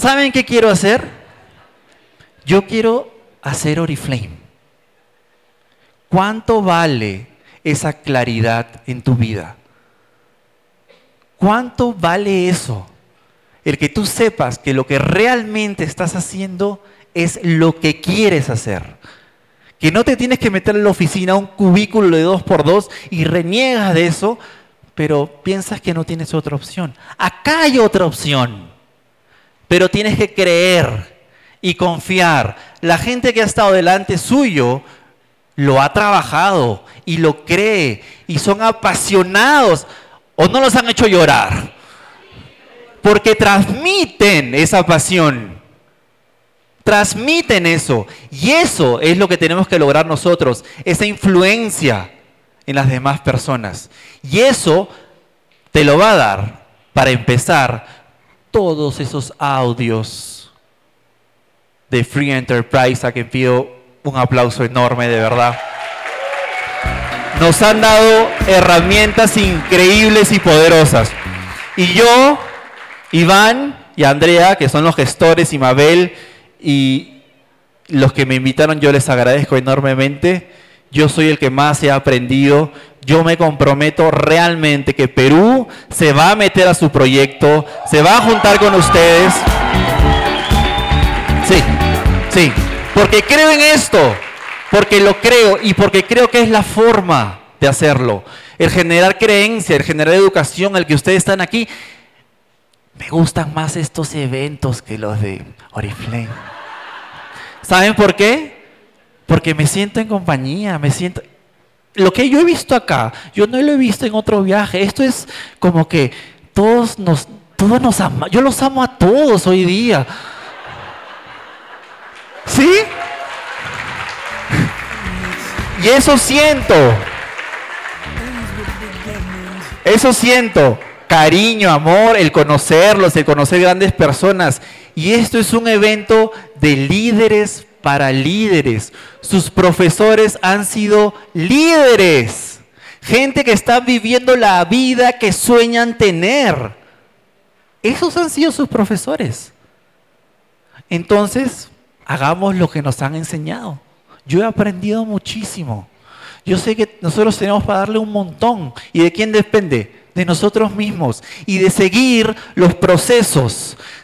¿Saben qué quiero hacer? Yo quiero hacer Oriflame. ¿Cuánto vale esa claridad en tu vida? ¿Cuánto vale eso? El que tú sepas que lo que realmente estás haciendo es lo que quieres hacer. Que no te tienes que meter en la oficina a un cubículo de 2x2 y reniegas de eso, pero piensas que no tienes otra opción. Acá hay otra opción, pero tienes que creer y confiar. La gente que ha estado delante suyo lo ha trabajado y lo cree y son apasionados o no los han hecho llorar porque transmiten esa pasión. Transmiten eso. Y eso es lo que tenemos que lograr nosotros. Esa influencia en las demás personas. Y eso te lo va a dar, para empezar, todos esos audios de Free Enterprise, a quien pido un aplauso enorme, de verdad. Nos han dado herramientas increíbles y poderosas. Y yo, Iván y Andrea, que son los gestores, y Mabel, y los que me invitaron, yo les agradezco enormemente. Yo soy el que más he aprendido. Yo me comprometo realmente que Perú se va a meter a su proyecto, se va a juntar con ustedes. Sí, porque creo en esto, porque lo creo y porque creo que es la forma de hacerlo. El generar creencia, el generar educación, el que ustedes están aquí. Me gustan más estos eventos que los de Oriflame. ¿Saben por qué? Porque me siento en compañía, Lo que yo he visto acá, yo no lo he visto en otro viaje. Esto es como que todos nos amamos. Yo los amo a todos hoy día. ¿Sí? Y eso siento. Eso siento. Cariño, amor, el conocerlos, el conocer grandes personas. Y esto es un evento de líderes para líderes. Sus profesores han sido líderes. Gente que está viviendo la vida que sueñan tener. Esos han sido sus profesores. Entonces, hagamos lo que nos han enseñado. Yo he aprendido muchísimo. Yo sé que nosotros tenemos para darle un montón. ¿Y de quién depende? De nosotros mismos y de seguir los procesos.